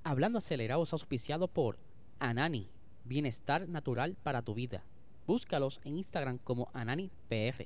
Hablando Acelerado es auspiciado por Anani, bienestar natural para tu vida. Búscalos en Instagram como AnaniPR.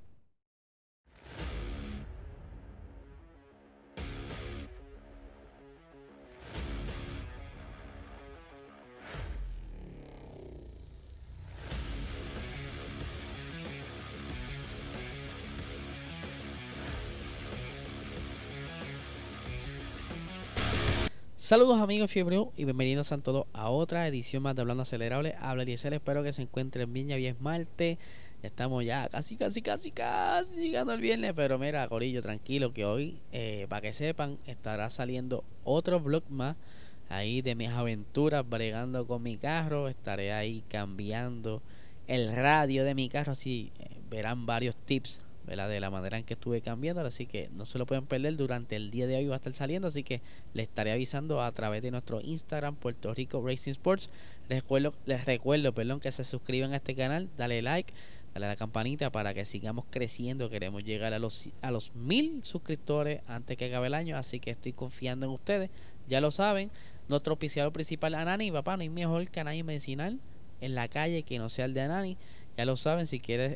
Saludos amigos Fiebre y bienvenidos a todos a otra edición más de Hablando Acelerable. Habla Eliezer, espero que se encuentren bien, ya hoy es martes. Ya estamos ya casi llegando el viernes. Pero mira, corillo, tranquilo que hoy, para que sepan, estará saliendo otro vlog más ahí de mis aventuras bregando con mi carro. Estaré ahí cambiando el radio de mi carro, así verán varios tips, ¿verdad?, de la manera en que estuve cambiando, así que no se lo pueden perder. Durante el día de hoy va a estar saliendo, así que les estaré avisando a través de nuestro Instagram, Puerto Rico Racing Sports. Les recuerdo, perdón, que se suscriban a este canal, dale like, dale a la campanita para que sigamos creciendo. Queremos llegar a los 1000 suscriptores antes que acabe el año, así que estoy confiando en ustedes, ya lo saben. Nuestro oficiador principal, Anani, papá, no hay mejor que Anani medicinal en la calle que no sea el de Anani, ya lo saben. Si quieres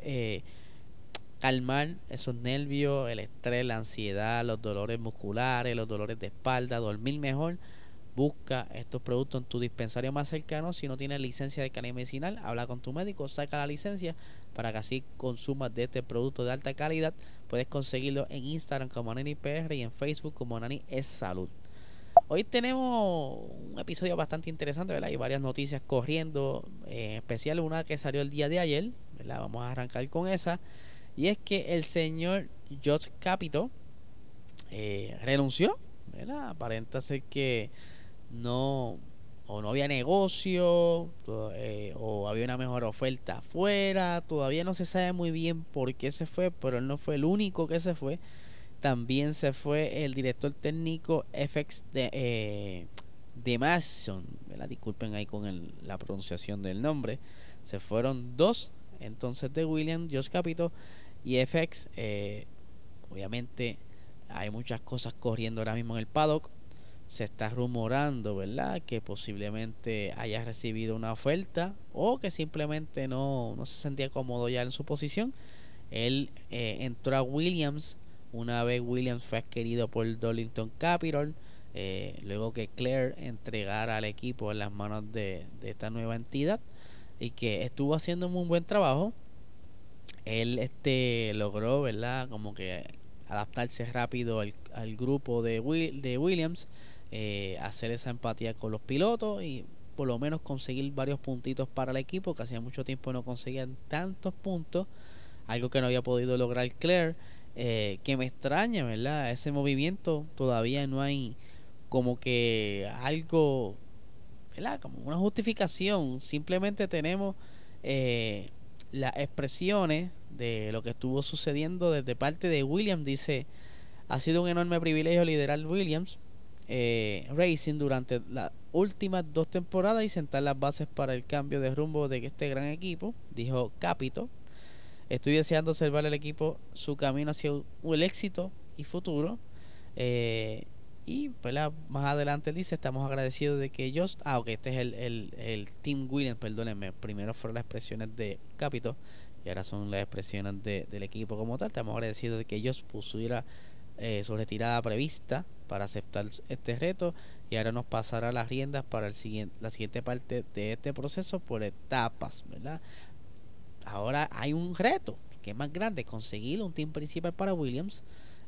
calmar esos nervios, el estrés, la ansiedad, los dolores musculares, los dolores de espalda, dormir mejor, busca estos productos en tu dispensario más cercano. Si no tienes licencia de cannabis medicinal, habla con tu médico, saca la licencia para que así consumas de este producto de alta calidad. Puedes conseguirlo en Instagram como AnaniPR y en Facebook como Anani es Salud. Hoy tenemos un episodio bastante interesante, ¿verdad? Hay varias noticias corriendo, en especial una que salió el día de ayer, ¿verdad? Vamos a arrancar con esa. Y es que el señor Josh Capito renunció, ¿verdad? Aparenta ser que no, o no había negocio, o había una mejor oferta afuera. Todavía no se sabe muy bien por qué se fue, pero él no fue el único que se fue. También se fue el director técnico FX de Mason, ¿verdad? Disculpen ahí con la pronunciación del nombre. Se fueron dos entonces de Williams, Josh Capito y FX. Obviamente hay muchas cosas corriendo ahora mismo en el paddock. Se está rumorando, ¿verdad?, que posiblemente haya recibido una oferta o que simplemente no se sentía cómodo ya en su posición. Él entró a Williams una vez Williams fue adquirido por Darlington Capital, luego que Claire entregara al equipo en las manos de esta nueva entidad, y que estuvo haciendo un muy buen trabajo. Él logró, ¿verdad?, como que adaptarse rápido al grupo de Williams, hacer esa empatía con los pilotos y por lo menos conseguir varios puntitos para el equipo, que hacía mucho tiempo no conseguían tantos puntos, algo que no había podido lograr Claire. Que me extraña, ¿verdad? Ese movimiento todavía no hay como que algo, ¿verdad?, como una justificación. Simplemente tenemos las expresiones de lo que estuvo sucediendo desde parte de Williams. Dice: ha sido un enorme privilegio liderar Williams Racing durante las últimas 2 temporadas y sentar las bases para el cambio de rumbo de este gran equipo, dijo Capito. Estoy deseando observar al equipo su camino hacia el éxito y futuro. Y más adelante dice: estamos agradecidos de que ellos... ok, este es el Team Williams, perdónenme. Primero fueron las expresiones de Capito y ahora son las expresiones del equipo como tal. Estamos agradecidos de que ellos pusiera su retirada prevista para aceptar este reto, y ahora nos pasará las riendas para la siguiente parte de este proceso por etapas, ¿verdad? Ahora hay un reto que es más grande: conseguir un team principal para Williams,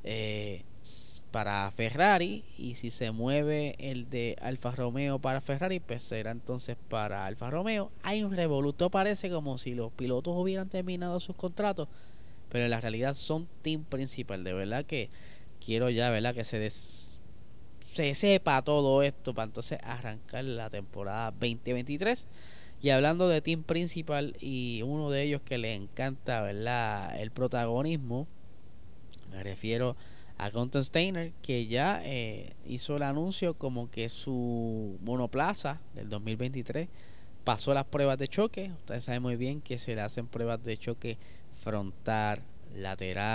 para Ferrari, y si se mueve el de Alfa Romeo para Ferrari, pues será entonces para Alfa Romeo. Hay un revoluto, parece como si los pilotos hubieran terminado sus contratos, pero en la realidad son team principal. De verdad que quiero ya, ¿verdad?, que se sepa todo esto para entonces arrancar la temporada 2023. Y hablando de team principal y uno de ellos que le encanta, ¿verdad?, el protagonismo, me refiero a Gunther Steiner, que ya hizo el anuncio como que su monoplaza del 2023 pasó las pruebas de choque. Ustedes saben muy bien que se le hacen pruebas de choque frontal, lateral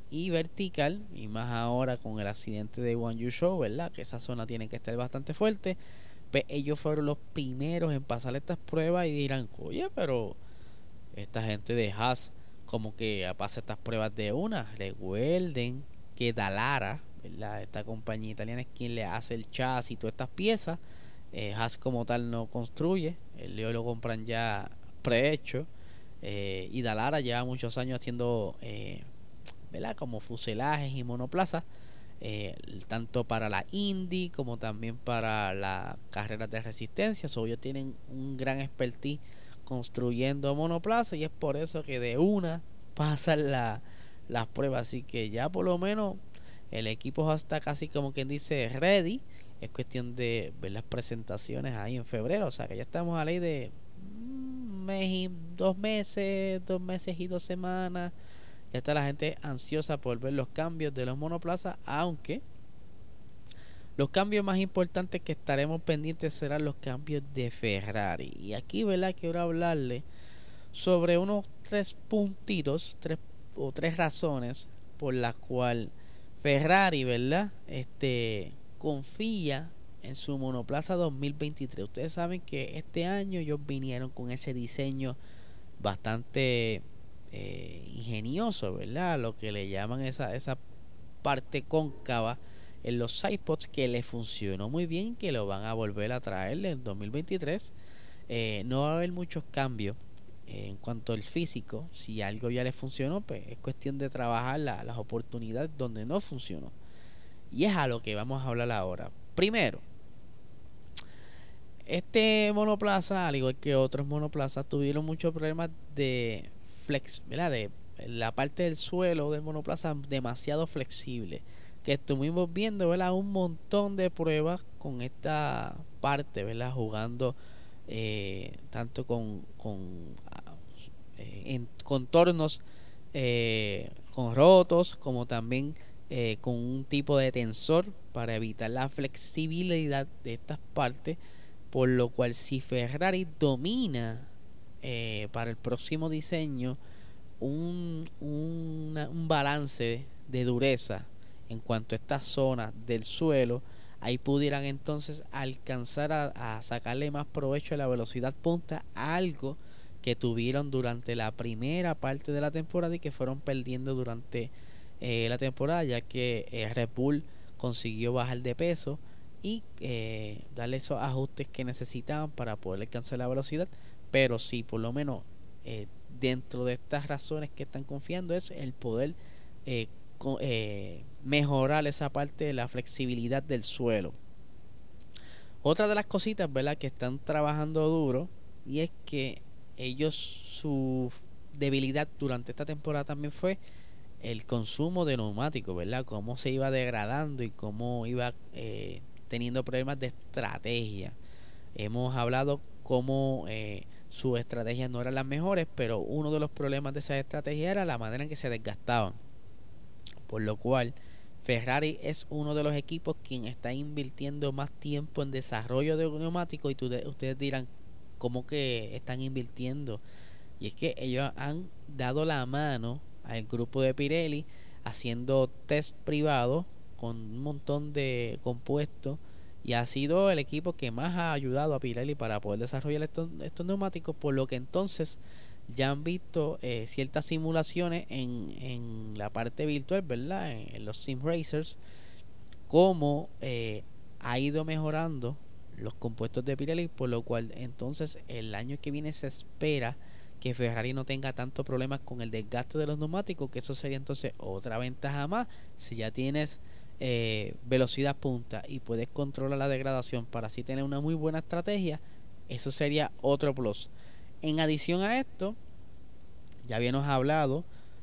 y vertical, y más ahora con el accidente de Guanyu Zhou, ¿verdad? Que esa zona tiene que estar bastante fuerte. Pues ellos fueron los primeros en pasar estas pruebas y dirán, oye, pero esta gente de Haas como que pasa estas pruebas de una. Recuerden que Dallara, ¿verdad? Esta compañía italiana es quien le hace el chasis y todas estas piezas. Haas como tal no construye, ellos lo compran ya prehecho. Y Dallara lleva muchos años haciendo, ¿verdad? Como fuselajes y monoplazas, tanto para la Indy como también para las carreras de resistencia. Ellos tienen un gran expertise construyendo monoplazas y es por eso que de una pasan las pruebas. Así que ya por lo menos el equipo está casi como quien dice ready. Es cuestión de ver las presentaciones ahí en febrero. O sea que ya estamos a ley de un mes y 2 meses, 2 meses y 2 semanas. Ya está la gente ansiosa por ver los cambios de los monoplazas, aunque los cambios más importantes que estaremos pendientes serán los cambios de Ferrari. Y aquí, ¿verdad? Quiero hablarle sobre unos 3 puntitos, tres razones por las cuales Ferrari, ¿verdad? Confía en su monoplaza 2023. Ustedes saben que este año ellos vinieron con ese diseño bastante ingenioso, ¿verdad? Lo que le llaman esa parte cóncava en los sidepods, que le funcionó muy bien, que lo van a volver a traer en 2023. No va a haber muchos cambios en cuanto al físico. Si algo ya le funcionó, pues es cuestión de trabajar las oportunidades donde no funcionó. Y es a lo que vamos a hablar ahora. Primero, este monoplaza, al igual que otros monoplazas, tuvieron muchos problemas de flex, ¿verdad? De la parte del suelo del monoplaza demasiado flexible. Que estuvimos viendo, ¿verdad? Un montón de pruebas con esta parte, ¿verdad? Jugando tanto en contornos con rotos, como también con un tipo de tensor para evitar la flexibilidad de estas partes. Por lo cual, si Ferrari domina para el próximo diseño un balance de dureza en cuanto a estas zonas del suelo, ahí pudieran entonces alcanzar a sacarle más provecho a la velocidad punta, algo que tuvieron durante la primera parte de la temporada y que fueron perdiendo durante la temporada, ya que Red Bull consiguió bajar de peso y darle esos ajustes que necesitaban para poder alcanzar la velocidad. Pero sí, por lo menos dentro de estas razones que están confiando es el poder mejorar esa parte de la flexibilidad del suelo. Otra de las cositas, ¿verdad?, que están trabajando duro, y es que ellos, su debilidad durante esta temporada también fue el consumo de neumáticos, ¿verdad? Cómo se iba degradando y cómo iba teniendo problemas de estrategia. Hemos hablado cómo sus estrategias no eran las mejores, pero uno de los problemas de esa estrategia era la manera en que se desgastaban. Por lo cual, Ferrari es uno de los equipos quien está invirtiendo más tiempo en desarrollo de neumáticos. Y ustedes dirán, ¿cómo que están invirtiendo? Y es que ellos han dado la mano al grupo de Pirelli haciendo test privados con un montón de compuestos, y ha sido el equipo que más ha ayudado a Pirelli para poder desarrollar estos neumáticos, por lo que entonces ya han visto ciertas simulaciones en la parte virtual, ¿verdad? En los sim racers, cómo ha ido mejorando los compuestos de Pirelli, por lo cual entonces el año que viene se espera que Ferrari no tenga tantos problemas con el desgaste de los neumáticos, que eso sería entonces otra ventaja más. Si ya tienes velocidad punta y puedes controlar la degradación para así tener una muy buena estrategia, eso sería otro plus. En adición a esto, ya habíamos hablado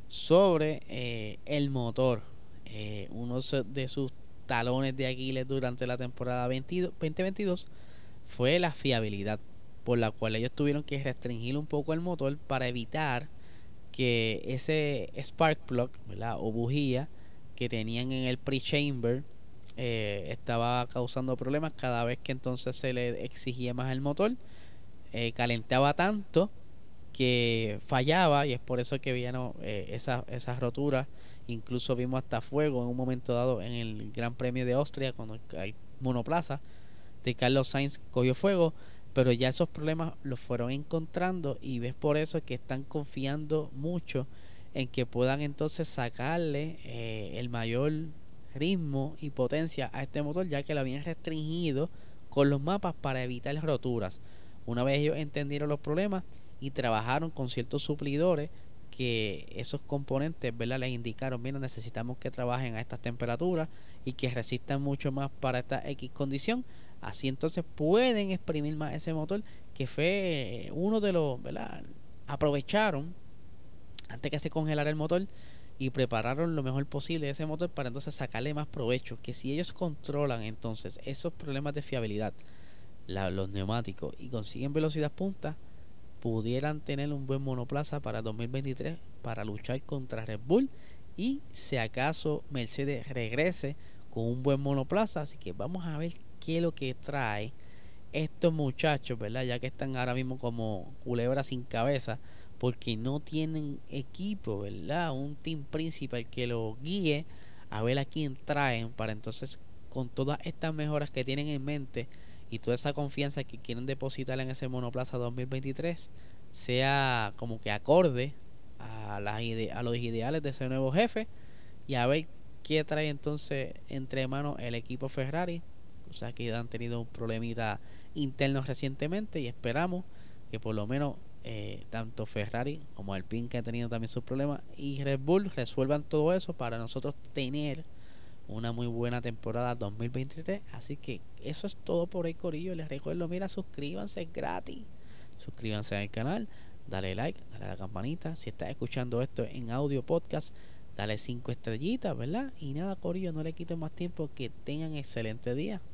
sobre el motor. Uno de sus talones de Aquiles durante la temporada 2022 fue la fiabilidad, por la cual ellos tuvieron que restringir un poco el motor para evitar que ese spark plug, ¿verdad?, o bujía que tenían en el pre-chamber estaba causando problemas. Cada vez que entonces se le exigía más el motor, calentaba tanto que fallaba, y es por eso que vieron esas roturas incluso vimos hasta fuego en un momento dado en el Gran Premio de Austria cuando el monoplaza de Carlos Sainz cogió fuego, pero ya esos problemas los fueron encontrando y ves por eso que están confiando mucho en que puedan entonces sacarle el mayor ritmo y potencia a este motor, ya que lo habían restringido con los mapas para evitar roturas. Una vez ellos entendieron los problemas y trabajaron con ciertos suplidores que esos componentes, ¿verdad?, les indicaron, mira, necesitamos que trabajen a estas temperaturas y que resistan mucho más para esta X condición. Así entonces pueden exprimir más ese motor, que fue uno de los, ¿verdad? Aprovecharon antes que se congelara el motor y prepararon lo mejor posible de ese motor para entonces sacarle más provecho. Que si ellos controlan entonces esos problemas de fiabilidad, los neumáticos, y consiguen velocidad punta, pudieran tener un buen monoplaza para 2023 para luchar contra Red Bull y si acaso Mercedes regrese con un buen monoplaza. Así que vamos a ver qué es lo que trae estos muchachos, ¿verdad? Ya que están ahora mismo como culebras sin cabeza porque no tienen equipo, ¿verdad? Un team principal que lo guíe a ver a quién traen para entonces, con todas estas mejoras que tienen en mente y toda esa confianza que quieren depositar en ese monoplaza 2023, sea como que acorde a los ideales de ese nuevo jefe, y a ver qué trae entonces entre manos el equipo Ferrari. O sea que han tenido un problemita interno recientemente y esperamos que por lo menos tanto Ferrari como Alpine, que ha tenido también sus problemas, y Red Bull resuelvan todo eso para nosotros tener una muy buena temporada 2023. Así que eso es todo por hoy, corillo. Les recuerdo, mira, suscríbanse, es gratis. Suscríbanse al canal, dale like, dale a la campanita. Si estás escuchando esto en audio podcast, dale 5 estrellitas, ¿verdad? Y nada, corillo, no le quito más tiempo. Que tengan excelente día.